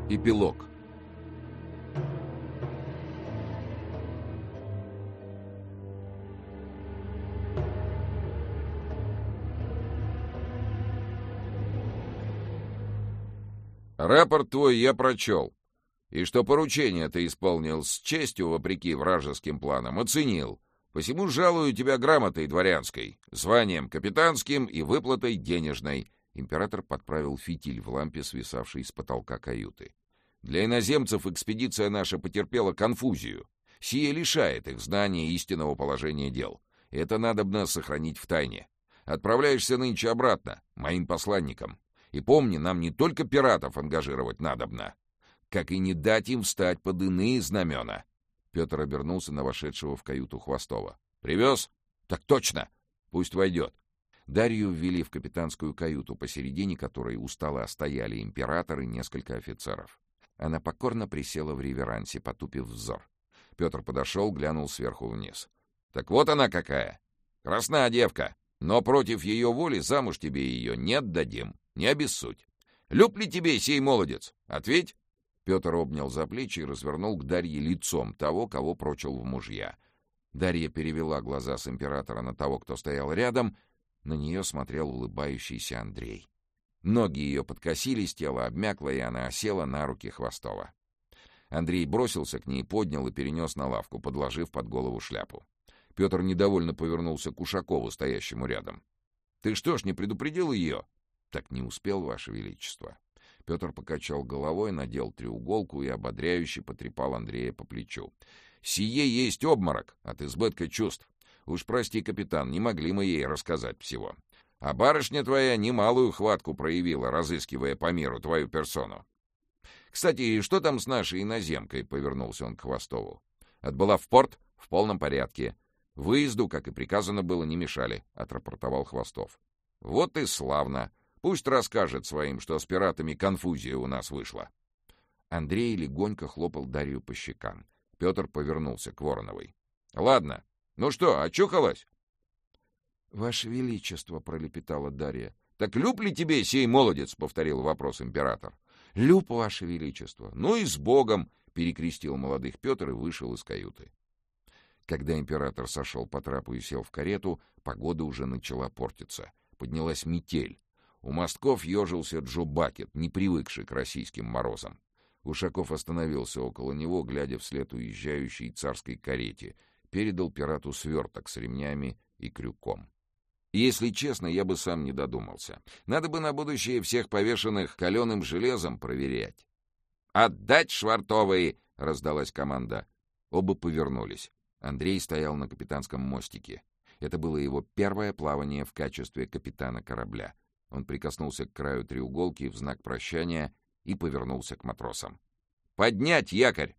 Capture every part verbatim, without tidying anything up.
Эпилог. Рапорт твой я прочел, и что поручение ты исполнил с честью, вопреки вражеским планам, оценил. Посему жалую тебя грамотой дворянской, званием капитанским и выплатой денежной. Император подправил фитиль в лампе, свисавшей с потолка каюты. Для иноземцев экспедиция наша потерпела конфузию. Сие лишает их знания истинного положения дел. Это надобно сохранить в тайне. Отправляешься нынче обратно, моим посланником. И помни, нам не только пиратов ангажировать надобно, как и не дать им встать под иные знамена. Петр обернулся на вошедшего в каюту Хвостова. «Привез? Так точно! Пусть войдет». Дарью ввели в капитанскую каюту, посередине которой устало стояли император и несколько офицеров. Она покорно присела в реверансе, потупив взор. Петр подошел, глянул сверху вниз. «Так вот она какая! Красная девка! Но против ее воли замуж тебе ее не отдадим, не обессудь. Люб ли тебе сей молодец? Ответь!» Петр обнял за плечи и развернул к Дарье лицом того, кого прочил в мужья. Дарья перевела глаза с императора на того, кто стоял рядом. На нее смотрел улыбающийся Андрей. Ноги ее подкосились, тело обмякло, и она осела на руки Хвостова. Андрей бросился к ней, поднял и перенес на лавку, подложив под голову шляпу. Петр недовольно повернулся к Ушакову, стоящему рядом. — Ты что ж, не предупредил ее? — Так не успел, Ваше Величество. Петр покачал головой, надел треуголку и ободряюще потрепал Андрея по плечу. — Сие есть обморок от избытка чувств. Уж прости, капитан, не могли мы ей рассказать всего. А барышня твоя немалую хватку проявила, разыскивая по миру твою персону. Кстати, что там с нашей иноземкой? — повернулся он к Хвостову. — Отбыла в порт в полном порядке. Выезду, как и приказано было, не мешали, — отрапортовал Хвостов. — Вот и славно. Пусть расскажет своим, что с пиратами конфузия у нас вышла. Андрей легонько хлопал Дарью по щекам. Петр повернулся к Вороновой. — Ладно. Ну что, очухалась? — Ваше Величество, — пролепетала Дарья. — Так люб ли тебе сей молодец? — повторил вопрос император. — Люб, Ваше Величество. — Ну и с Богом! — перекрестил молодых Петр и вышел из каюты. Когда император сошел по трапу и сел в карету, погода уже начала портиться. Поднялась метель. У мостков ежился Джо Бакет, не привыкший к российским морозам. Ушаков остановился около него, глядя вслед уезжающей царской карете, передал пирату сверток с ремнями и крюком. Если честно, я бы сам не додумался. Надо бы на будущее всех повешенных каленым железом проверять. «Отдать швартовые!» — раздалась команда. Оба повернулись. Андрей стоял на капитанском мостике. Это было его первое плавание в качестве капитана корабля. Он прикоснулся к краю треуголки в знак прощания и повернулся к матросам. «Поднять якорь!»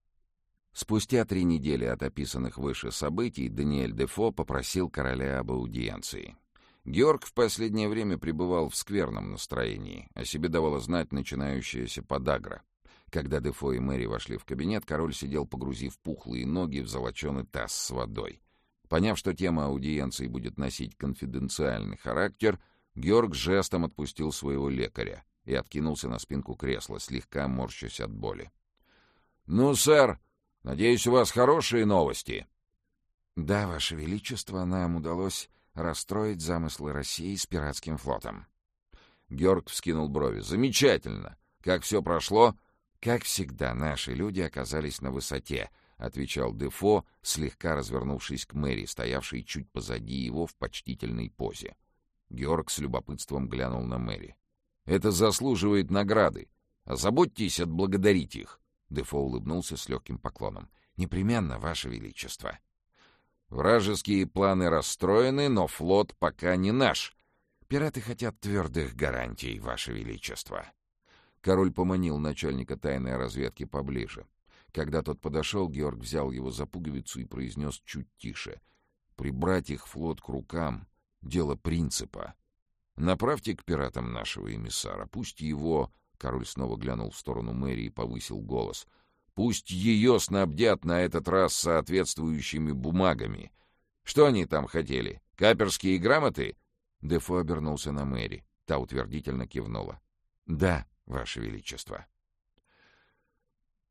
Спустя три недели от описанных выше событий Даниэль Дефо попросил короля об аудиенции. Георг в последнее время пребывал в скверном настроении, о себе давала знать начинающаяся подагра. Когда Дефо и Мэри вошли в кабинет, король сидел, погрузив пухлые ноги в золоченый таз с водой. Поняв, что тема аудиенции будет носить конфиденциальный характер, Георг жестом отпустил своего лекаря и откинулся на спинку кресла, слегка морщась от боли. — Ну, сэр, надеюсь, у вас хорошие новости? — Да, Ваше Величество, нам удалось расстроить замыслы России с пиратским флотом. Георг вскинул брови. — Замечательно! Как все прошло? — Как всегда, наши люди оказались на высоте, — отвечал Дефо, слегка развернувшись к Мэри, стоявшей чуть позади его в почтительной позе. Георг с любопытством глянул на Мэри. — Это заслуживает награды. Озаботьтесь отблагодарить их. Дефо улыбнулся с легким поклоном. — Непременно, Ваше Величество. — Вражеские планы расстроены, но флот пока не наш. Пираты хотят твердых гарантий, Ваше Величество. Король поманил начальника тайной разведки поближе. Когда тот подошел, Георг взял его за пуговицу и произнес чуть тише. — Прибрать их флот к рукам — дело принципа. Направьте к пиратам нашего эмиссара. Пусть его... Король снова глянул в сторону Мэри и повысил голос. Пусть ее снабдят на этот раз соответствующими бумагами. Что они там хотели? Каперские грамоты? Дефо обернулся на Мэри. Та утвердительно кивнула. — Да, Ваше Величество.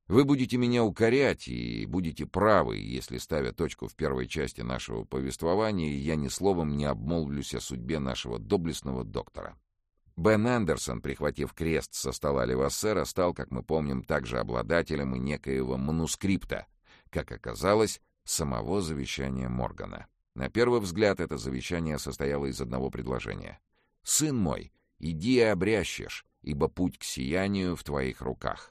Вы будете меня укорять и будете правы, если, ставя точку в первой части нашего повествования, я ни словом не обмолвлюсь о судьбе нашего доблестного доктора. Бен Андерсон, прихватив крест со стола Левассера, стал, как мы помним, также обладателем и некоего манускрипта, как оказалось, самого завещания Моргана. На первый взгляд это завещание состояло из одного предложения. «Сын мой, иди и обрящешь, ибо путь к сиянию в твоих руках».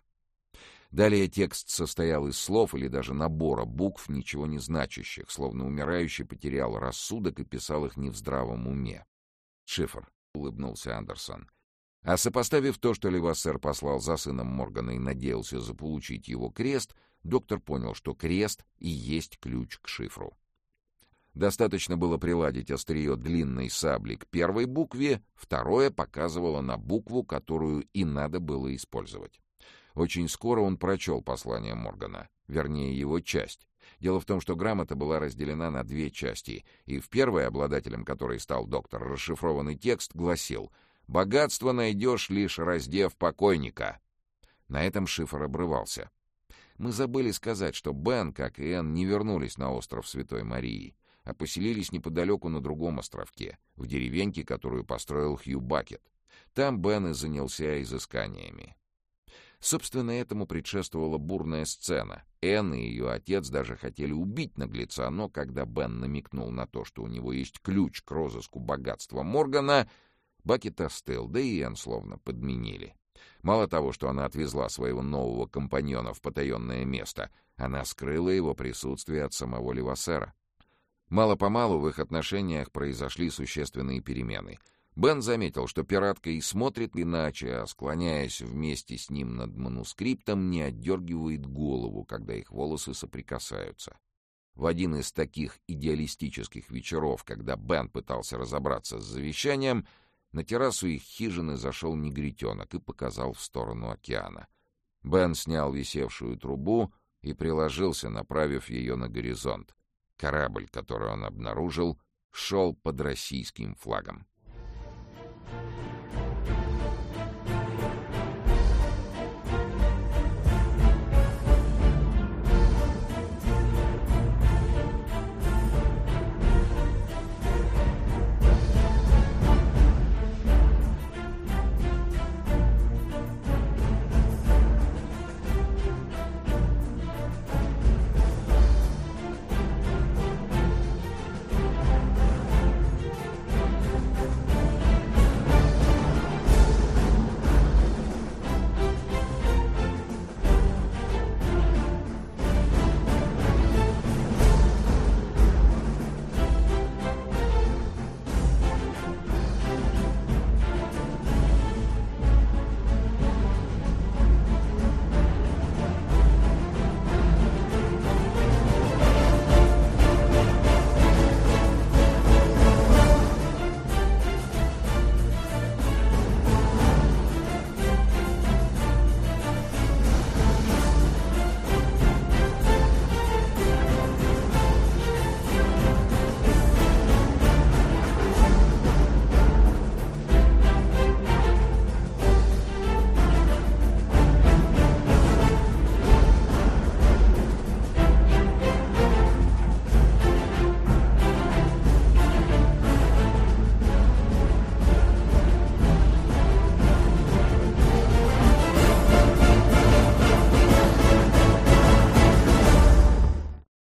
Далее текст состоял из слов или даже набора букв, ничего не значащих, словно умирающий потерял рассудок и писал их не в здравом уме. «Шифр», — улыбнулся Андерсон. А сопоставив то, что Левассер послал за сыном Моргана и надеялся заполучить его крест, доктор понял, что крест и есть ключ к шифру. Достаточно было приладить острие длинной сабли к первой букве, второе показывало на букву, которую и надо было использовать. Очень скоро он прочел послание Моргана, вернее, его часть. Дело в том, что грамота была разделена на две части, и в первой, обладателем которой стал доктор, расшифрованный текст гласил «Богатство найдешь, лишь раздев покойника». На этом шифр обрывался. Мы забыли сказать, что Бен, как и Энн, не вернулись на остров Святой Марии, а поселились неподалеку на другом островке, в деревеньке, которую построил Хью Бакет. Там Бен и занялся изысканиями. Собственно, этому предшествовала бурная сцена. Энн и ее отец даже хотели убить наглеца, но когда Бен намекнул на то, что у него есть ключ к розыску богатства Моргана, Бакет остыл, да и Энн словно подменили. Мало того, что она отвезла своего нового компаньона в потаенное место, она скрыла его присутствие от самого Левассера. Мало-помалу в их отношениях произошли существенные перемены. Бен заметил, что пиратка и смотрит иначе, а, склоняясь вместе с ним над манускриптом, не отдергивает голову, когда их волосы соприкасаются. В один из таких идеалистических вечеров, когда Бен пытался разобраться с завещанием, на террасу их хижины зашел негритенок и показал в сторону океана. Бен снял висевшую трубу и приложился, направив ее на горизонт. Корабль, который он обнаружил, шел под российским флагом.